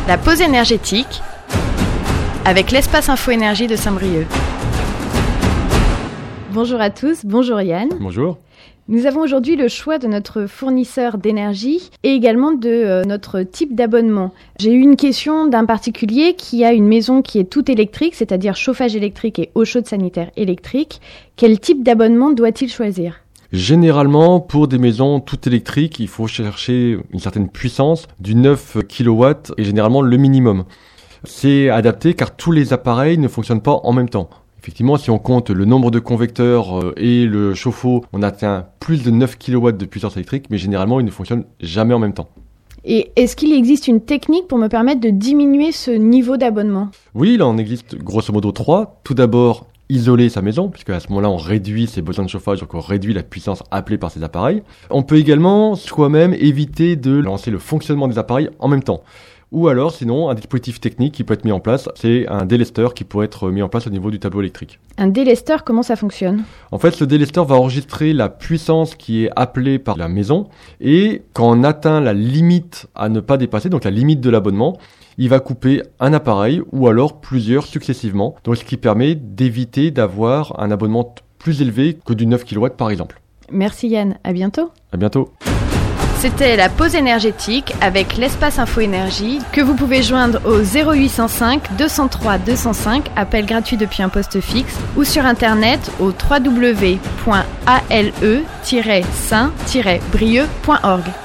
La pause énergétique avec l'espace Info Énergie de Saint-Brieuc. Bonjour à tous, bonjour Yann. Bonjour. Nous avons aujourd'hui le choix de notre fournisseur d'énergie et également de notre type d'abonnement. J'ai eu une question d'un particulier qui a une maison qui est toute électrique, c'est-à-dire chauffage électrique et eau chaude sanitaire électrique. Quel type d'abonnement doit-il choisir ? Généralement, pour des maisons toutes électriques, il faut chercher une certaine puissance, du 9 kW est généralement le minimum. C'est adapté car tous les appareils ne fonctionnent pas en même temps. Effectivement, si on compte le nombre de convecteurs et le chauffe-eau, on atteint plus de 9 kW de puissance électrique, mais généralement, ils ne fonctionnent jamais en même temps. Et est-ce qu'il existe une technique pour me permettre de diminuer ce niveau d'abonnement ? Oui, là, on existe grosso modo 3. Tout d'abord, isoler sa maison, puisque à ce moment-là, on réduit ses besoins de chauffage, donc on réduit la puissance appelée par ces appareils. On peut également soi-même éviter de lancer le fonctionnement des appareils en même temps. Ou alors, sinon, un dispositif technique qui peut être mis en place, c'est un délesteur qui peut être mis en place au niveau du tableau électrique. Un délesteur, comment ça fonctionne ? En fait, ce délesteur va enregistrer la puissance qui est appelée par la maison et quand on atteint la limite à ne pas dépasser, donc la limite de l'abonnement, il va couper un appareil ou alors plusieurs successivement, donc ce qui permet d'éviter d'avoir un abonnement plus élevé que du 9 kW par exemple. Merci Yann, à bientôt. À bientôt. C'était la pause énergétique avec l'espace Info Énergie que vous pouvez joindre au 0805 203 205, appel gratuit depuis un poste fixe, ou sur internet au www.ale-saint-brieuc.org.